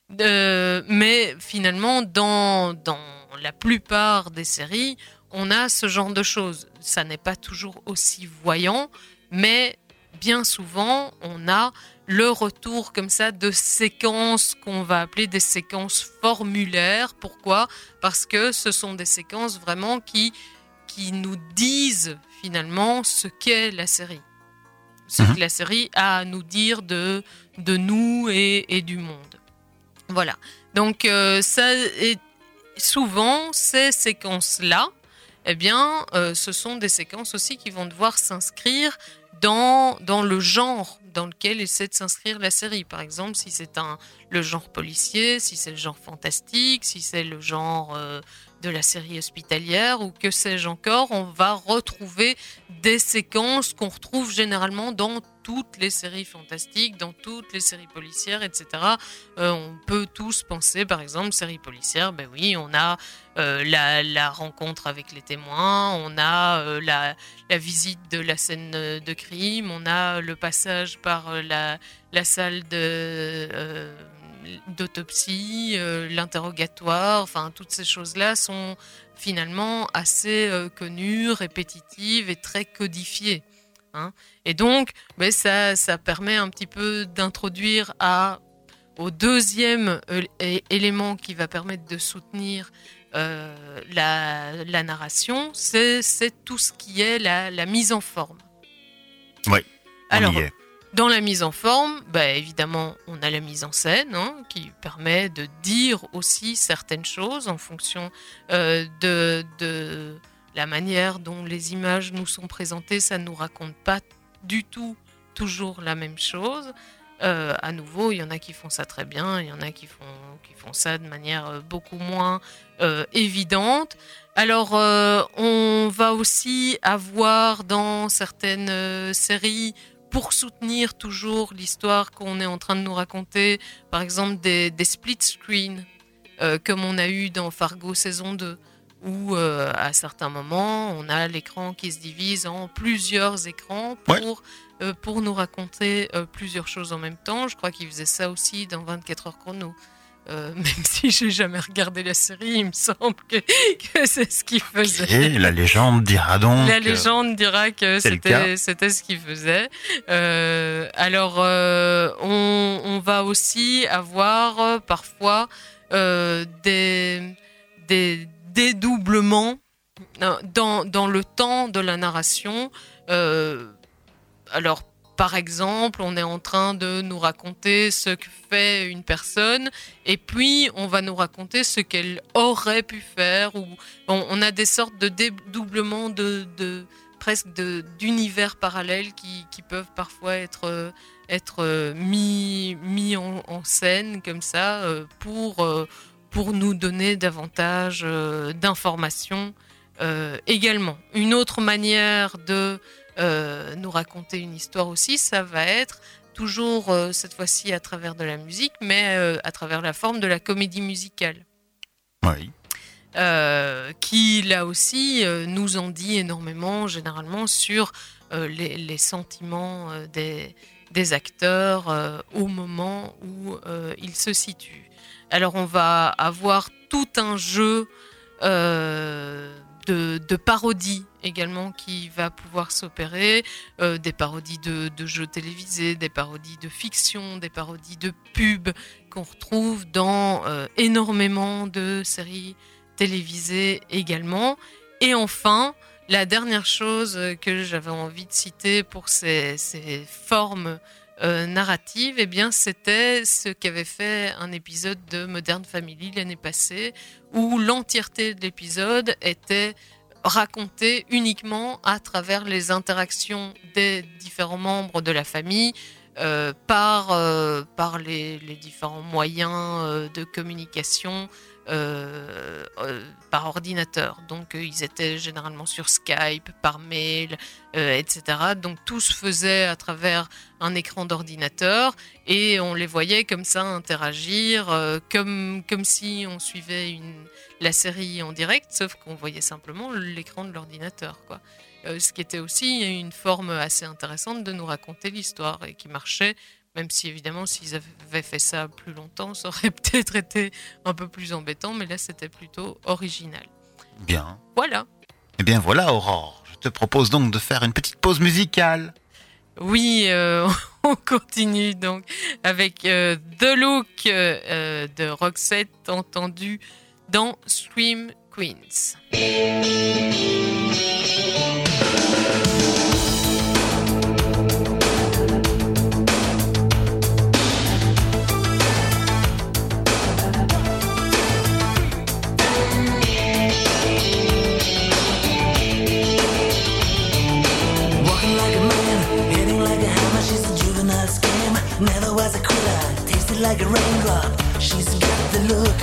Euh, mais finalement, dans dans la plupart des séries, on a ce genre de choses. Ça n'est pas toujours aussi voyant, mais bien souvent, on a le retour comme ça de séquences qu'on va appeler des séquences formulaires. Pourquoi ? Parce que ce sont des séquences vraiment qui, qui nous disent finalement ce qu'est la série. Ce que la série a à nous dire de, de nous et, et du monde. Voilà. Donc, euh, ça est, souvent, ces séquences-là, eh bien, euh, ce sont des séquences aussi qui vont devoir s'inscrire dans, dans le genre dans lequel essaie de s'inscrire la série. Par exemple, si c'est un, le genre policier, si c'est le genre fantastique, si c'est le genre euh, de la série hospitalière ou que sais-je encore, on va retrouver des séquences qu'on retrouve généralement dans toutes les séries fantastiques, dans toutes les séries policières, et cetera. Euh, on peut tous penser, par exemple, série policière, ben oui, on a euh, la, la rencontre avec les témoins, on a euh, la, la visite de la scène de crime, on a le passage par la, la salle de, euh, d'autopsie, euh, l'interrogatoire, enfin, toutes ces choses-là sont finalement assez euh, connues, répétitives et très codifiées. Hein. Et donc, ben ça, ça permet un petit peu d'introduire à au deuxième euh, élément qui va permettre de soutenir euh, la, la narration, c'est, c'est tout ce qui est la, la mise en forme. Oui, on Alors, y est. Dans la mise en forme, bah, évidemment, on a la mise en scène hein, qui permet de dire aussi certaines choses en fonction euh, de, de la manière dont les images nous sont présentées. Ça ne nous raconte pas du tout toujours la même chose. Euh, à nouveau, il y en a qui font ça très bien, il y en a qui font, qui font ça de manière beaucoup moins euh, évidente. Alors, euh, on va aussi avoir dans certaines euh, séries, pour soutenir toujours l'histoire qu'on est en train de nous raconter, par exemple des, des split screens, euh, comme on a eu dans Fargo saison deux, où euh, à certains moments, on a l'écran qui se divise en plusieurs écrans pour, ouais. euh, pour nous raconter euh, plusieurs choses en même temps. Je crois qu'il faisait ça aussi dans vingt-quatre heures chrono. Euh, même si j'ai jamais regardé la série, il me semble que, que c'est ce qu'il faisait. Et la légende dira donc. La légende dira que c'était, c'était ce qu'il faisait. Euh, alors, euh, on, on va aussi avoir euh, parfois euh, des, des dédoublements dans, dans le temps de la narration. Euh, alors, par exemple, on est en train de nous raconter ce que fait une personne et puis on va nous raconter ce qu'elle aurait pu faire. Ou on, on a des sortes de dédoublements de, de presque de, d'univers parallèles qui, qui peuvent parfois être, être mis, mis en, en scène comme ça pour, pour nous donner davantage d'informations euh, également. Une autre manière de Euh, nous raconter une histoire aussi, ça va être toujours euh, cette fois-ci à travers de la musique, mais euh, à travers la forme de la comédie musicale. Oui. Euh, qui là aussi euh, nous en dit énormément généralement sur euh, les, les sentiments euh, des, des acteurs euh, au moment où euh, ils se situent. Alors on va avoir tout un jeu euh, De, de parodies également qui va pouvoir s'opérer, euh, des parodies de, de jeux télévisés, des parodies de fiction, des parodies de pubs qu'on retrouve dans euh, énormément de séries télévisées également. Et enfin, la dernière chose que j'avais envie de citer pour ces, ces formes euh, narratives, eh bien, c'était ce qu'avait fait un épisode de Modern Family l'année passée, où l'entièreté de l'épisode était racontée uniquement à travers les interactions des différents membres de la famille euh, par, euh, par les, les différents moyens euh, de communication euh, euh, par ordinateur. Donc euh, ils étaient généralement sur Skype, par mail, euh, et cetera. Donc tout se faisait à travers un écran d'ordinateur et on les voyait comme ça interagir, euh, comme, comme si on suivait une, la série en direct, sauf qu'on voyait simplement l'écran de l'ordinateur, quoi. Euh, ce qui était aussi une forme assez intéressante de nous raconter l'histoire et qui marchait, même si évidemment s'ils avaient fait ça plus longtemps, ça aurait peut-être été un peu plus embêtant, mais là c'était plutôt original. Bien. Voilà. Eh bien voilà Aurore, je te propose donc de faire une petite pause musicale. Oui, euh, on continue donc avec euh, The Look euh, de Roxette, entendu dans Scream Queens. Never was a quitter, tasted like a raindrop. She's got the look.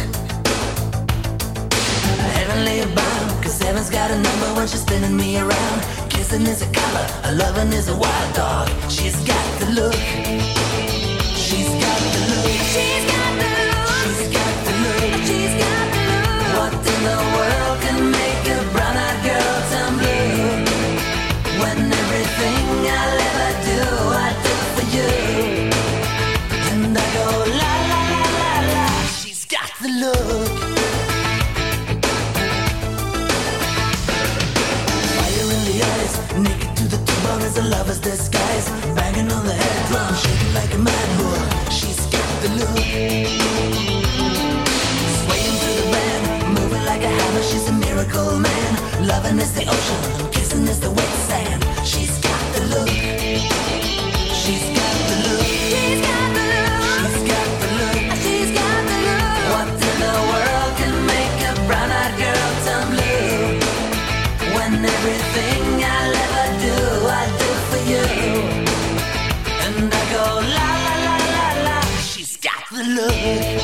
Heavenly bound, cause heaven's got a number when she's spinning me around. Kissing is a color, a loving is a wild dog. She's got the look. She's got the look. She's got the look. She's got the look. She's got the look. What in the world can make a brown-eyed girl turn blue? When everything I'll ever do, I do for you. And I go la la la la la. She's got the look. Fire in the eyes, naked to the bone as a lover's disguise. Banging on the head drum, shaking like a mad bull. She's got the look. loving is the ocean, kissing is the wet sand. She's got the look. She's got the look. She's got the look. She's got the look. She's got the look. What in the world can make a brown-eyed girl turn blue? When everything I'll ever do, I do for you. And I go la la la la la. She's got the look.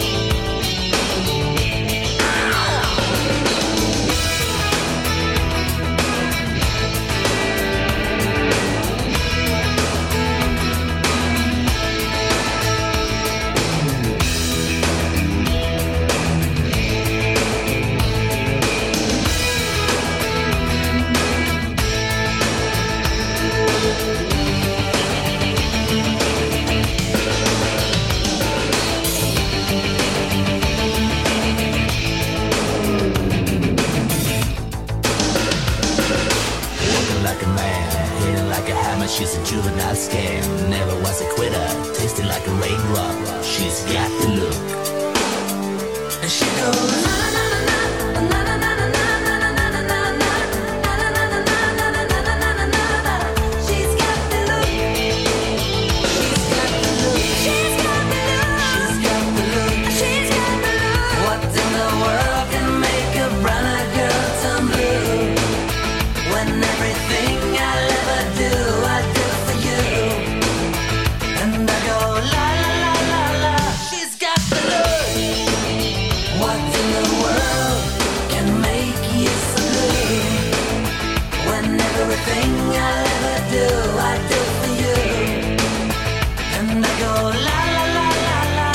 She's a juvenile scam, never was a quitter, tasted like a raindrop. She's got the look. And she goes na na na na na na na na na na na na na. She's got the look. She's got the look. She's got the look. She's got the look. She's got the look. What in the world can make a brown-eyed girl turn blue? When everything I'll ever do, I do for you. And I go la la la la la. She's got the look. What in the world can make you so blue? When everything I'll ever do, I do for you. And I go la la la la la.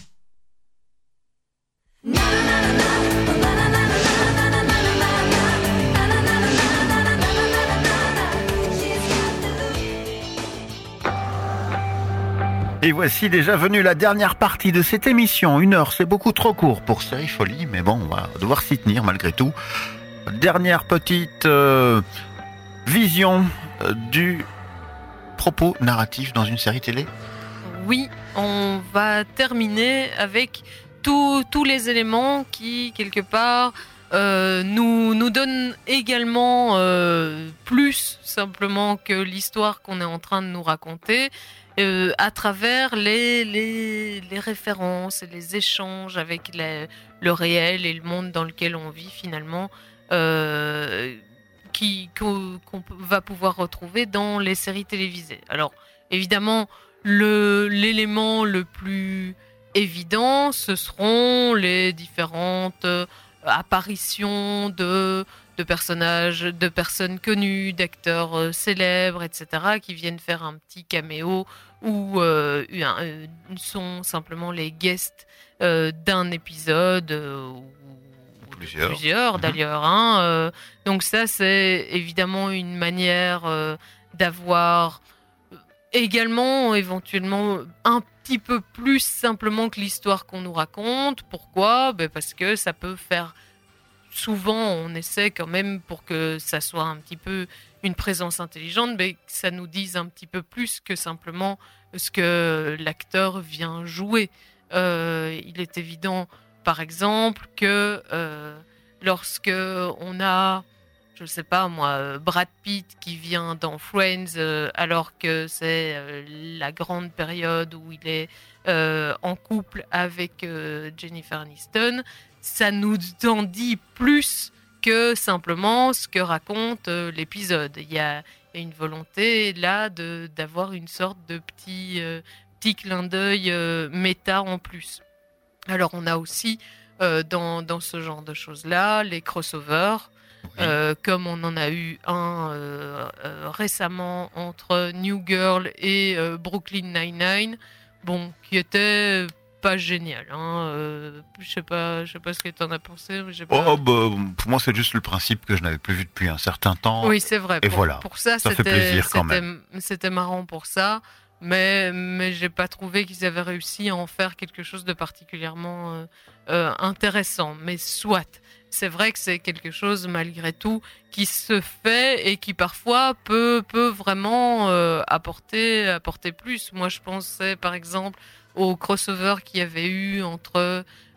Na na na na na na na na na na na na na. Et voici déjà venue la dernière partie de cette émission. Une heure, c'est beaucoup trop court pour Série Folie, mais bon, on va devoir s'y tenir malgré tout. Dernière petite euh, vision euh, du propos narratif dans une série télé. Oui, on va terminer avec tous tous les éléments qui, quelque part, euh, nous, nous donnent également euh, plus simplement que l'histoire qu'on est en train de nous raconter. Euh, à travers les, les, les références et les échanges avec les, le réel et le monde dans lequel on vit finalement, euh, qui, qu'on, qu'on va pouvoir retrouver dans les séries télévisées. Alors évidemment, le, l'élément le plus évident, ce seront les différentes euh, apparitions de... de personnages, de personnes connues, d'acteurs euh, célèbres, et cetera, qui viennent faire un petit caméo ou euh, un, euh, sont simplement les guests euh, d'un épisode euh, ou plusieurs, plusieurs d'ailleurs. Hein, euh, donc ça, c'est évidemment une manière euh, d'avoir également, éventuellement, un petit peu plus simplement que l'histoire qu'on nous raconte. Pourquoi ? Ben parce que ça peut faire... Souvent, on essaie quand même, pour que ça soit un petit peu une présence intelligente, mais que ça nous dise un petit peu plus que simplement ce que l'acteur vient jouer. Euh, il est évident, par exemple, que euh, lorsque on a, je ne sais pas moi, Brad Pitt qui vient dans Friends, euh, alors que c'est euh, la grande période où il est euh, en couple avec euh, Jennifer Aniston, ça nous en dit plus que simplement ce que raconte euh, l'épisode. Il y a, il y a une volonté là de, d'avoir une sorte de petit, euh, petit clin d'œil euh, méta en plus. Alors on a aussi euh, dans, dans ce genre de choses-là les crossovers, oui. euh, comme on en a eu un euh, euh, récemment entre New Girl et euh, Brooklyn Nine-Nine, bon, qui était... pas génial, hein. Euh, je sais pas, je sais pas ce que tu en as pensé. Mais j'ai pas... Oh, bah, pour moi, c'est juste le principe que je n'avais plus vu depuis un certain temps. Oui, c'est vrai. Et pour, voilà. Pour ça, ça c'était, fait plaisir quand c'était, même. C'était marrant pour ça, mais mais j'ai pas trouvé qu'ils avaient réussi à en faire quelque chose de particulièrement euh, euh, intéressant. Mais soit. C'est vrai que c'est quelque chose, malgré tout, qui se fait et qui parfois peut, peut vraiment euh, apporter, apporter plus. Moi, je pensais, par exemple, au crossover qu'il y avait eu entre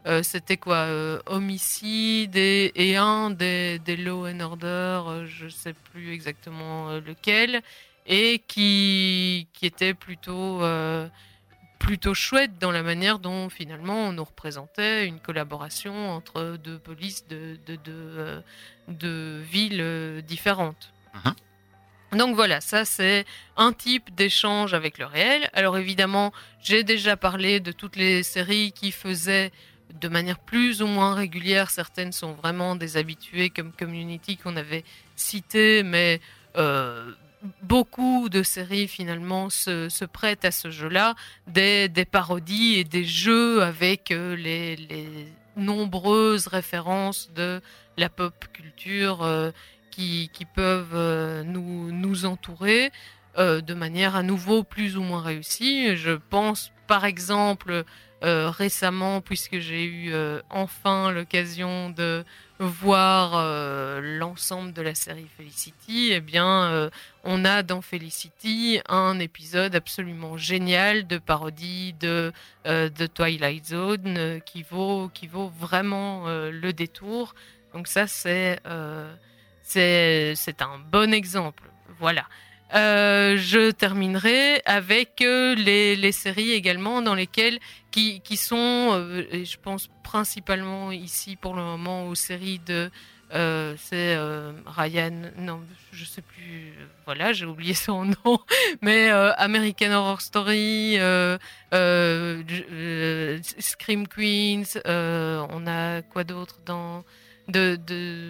Euh, c'était quoi euh, Homicide et, et un des, des Law and Order, euh, je ne sais plus exactement euh, lequel, et qui, qui était plutôt, euh, plutôt chouette dans la manière dont finalement on nous représentait une collaboration entre deux polices de, de, de, euh, de villes euh, différentes. Mmh. Donc voilà, ça c'est un type d'échange avec le réel. Alors évidemment, j'ai déjà parlé de toutes les séries qui faisaient de manière plus ou moins régulière. Certaines sont vraiment des habitués comme Community qu'on avait cité, mais euh, beaucoup de séries finalement se, se prêtent à ce jeu-là, des, des parodies et des jeux avec euh, les, les nombreuses références de la pop culture euh, Qui, qui peuvent euh, nous, nous entourer euh, de manière à nouveau plus ou moins réussie. Je pense par exemple euh, récemment, puisque j'ai eu euh, enfin l'occasion de voir euh, l'ensemble de la série Felicity, eh bien, euh, on a dans Felicity un épisode absolument génial de parodie de, euh, de Twilight Zone euh, qui, vaut, qui vaut vraiment euh, le détour. Donc ça, c'est... Euh, C'est, c'est un bon exemple. Voilà. Euh, je terminerai avec euh, les, les séries également dans lesquelles qui, qui sont, euh, et je pense principalement ici pour le moment aux séries de euh, c'est euh, Ryan, non, je sais plus, voilà, j'ai oublié son nom, mais euh, American Horror Story, euh, euh, euh, Scream Queens, euh, on a quoi d'autre dans de, de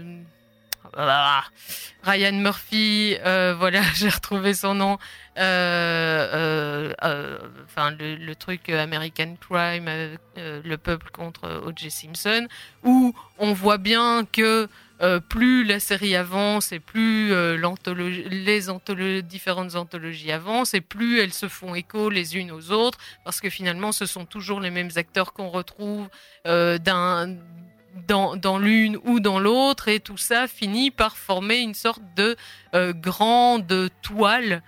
Ah, Ryan Murphy, euh, voilà, j'ai retrouvé son nom. Euh, euh, euh, enfin, le, le truc American Crime, euh, le peuple contre O J Simpson, où on voit bien que euh, plus la série avance et plus euh, l'anthologie, les antholo- différentes anthologies avancent et plus elles se font écho les unes aux autres, parce que finalement, ce sont toujours les mêmes acteurs qu'on retrouve euh, d'un Dans, dans l'une ou dans l'autre, et tout ça finit par former une sorte de euh, grande toile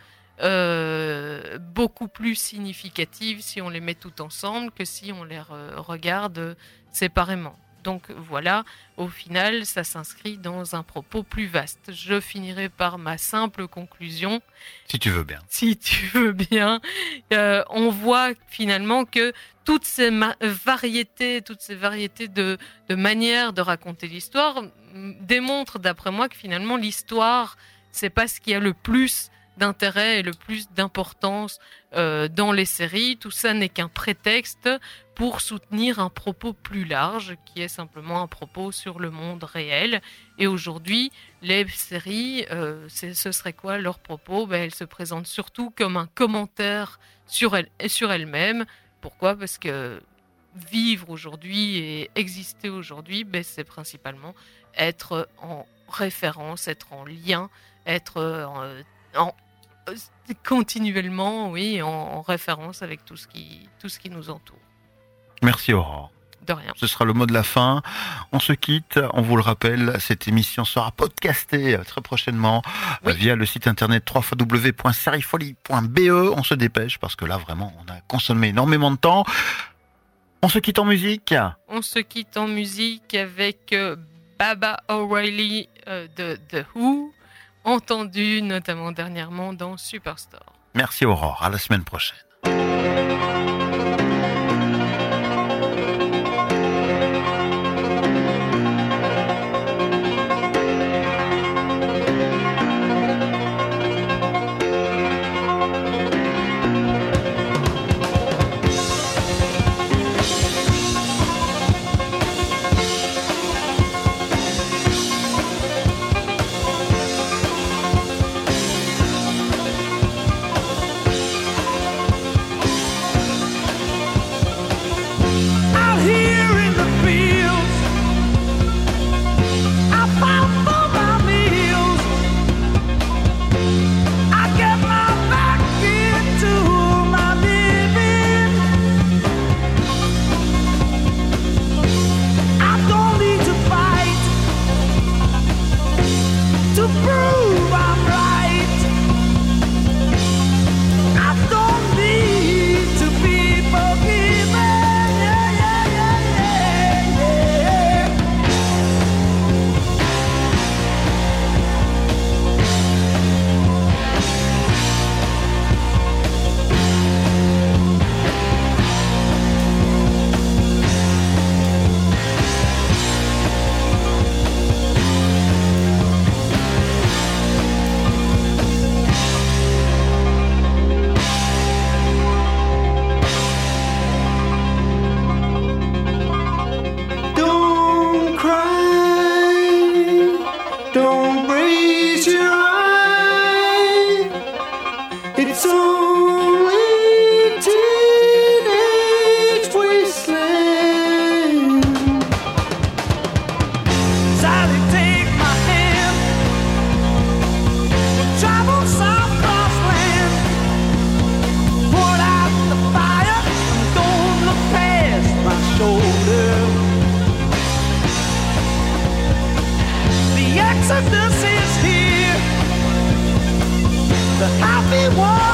euh, beaucoup plus significative si on les met tout ensemble que si on les re- regarde séparément. Donc voilà, au final, ça s'inscrit dans un propos plus vaste. Je finirai par ma simple conclusion. Si tu veux bien. Si tu veux bien. Euh, on voit finalement que toutes ces ma- variétés, toutes ces variétés de, de manières de raconter l'histoire m- démontrent, d'après moi, que finalement l'histoire, c'est pas ce qui a le plus d'intérêt et le plus d'importance euh, dans les séries. Tout ça n'est qu'un prétexte pour soutenir un propos plus large, qui est simplement un propos sur le monde réel. Et aujourd'hui, les séries, euh, c'est, ce serait quoi leur propos ? Ben, elles se présentent surtout comme un commentaire sur, elles, sur elles-mêmes. Pourquoi ? Parce que vivre aujourd'hui et exister aujourd'hui, ben, c'est principalement être en référence, être en lien, être en, en continuellement, oui, en, en référence avec tout ce qui, tout ce qui nous entoure. Merci Aurore. De rien. Ce sera le mot de la fin. On se quitte. On vous le rappelle, cette émission sera podcastée très prochainement oui. via le site internet w w w point seriefolie point b e. On se dépêche parce que là, vraiment, on a consommé énormément de temps. On se quitte en musique. On se quitte en musique avec euh, Baba O'Reilly euh, de The Who, entendu notamment dernièrement dans Superstore. Merci Aurore. À la semaine prochaine. Yeah, yeah, yeah, yeah. world.